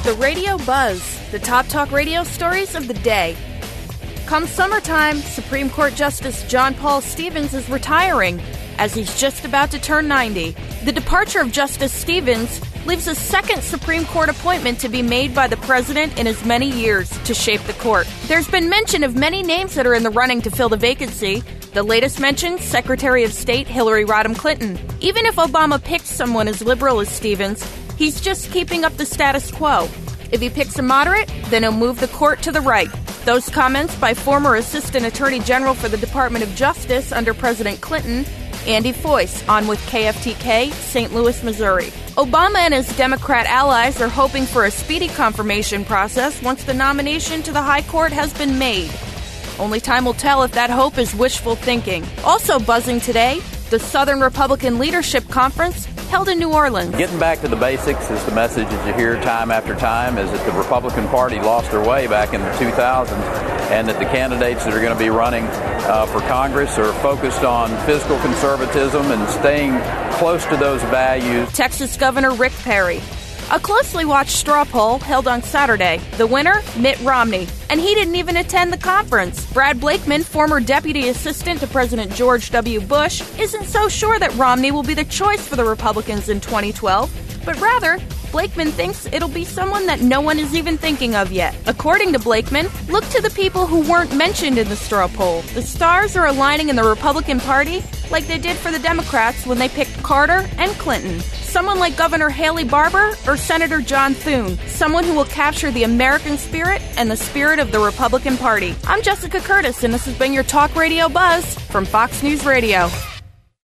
The Radio Buzz, the top talk radio stories of the day. Come summertime, Supreme Court Justice John Paul Stevens is retiring, as he's just about to turn 90. The departure of Justice Stevens leaves a second Supreme Court appointment to be made by the president in as many years to shape the court. There's been mention of many names that are in the running to fill the vacancy. The latest mention, Secretary of State Hillary Rodham Clinton. Even if Obama picked someone as liberal as Stevens, he's just keeping up the status quo. If he picks a moderate, then he'll move the court to the right. Those comments by former Assistant Attorney General for the Department of Justice under President Clinton, Andy Foyce, on with KFTK, St. Louis, Missouri. Obama and his Democrat allies are hoping for a speedy confirmation process once the nomination to the High Court has been made. Only time will tell if that hope is wishful thinking. Also buzzing today, the Southern Republican Leadership Conference held in New Orleans. Getting back to the basics is the message that you hear time after time, is that the Republican Party lost their way back in the 2000s, and that the candidates that are going to be running for Congress are focused on fiscal conservatism and staying close to those values. Texas Governor Rick Perry. A closely watched straw poll held on Saturday. The winner, Mitt Romney. And he didn't even attend the conference. Brad Blakeman, former deputy assistant to President George W. Bush, isn't so sure that Romney will be the choice for the Republicans in 2012, but rather, Blakeman thinks it'll be someone that no one is even thinking of yet. According to Blakeman, look to the people who weren't mentioned in the straw poll. The stars are aligning in the Republican Party like they did for the Democrats when they picked Carter and Clinton. Someone like Governor Haley Barbour or Senator John Thune. Someone who will capture the American spirit and the spirit of the Republican Party. I'm Jessica Curtis, and this has been your Talk Radio Buzz from Fox News Radio.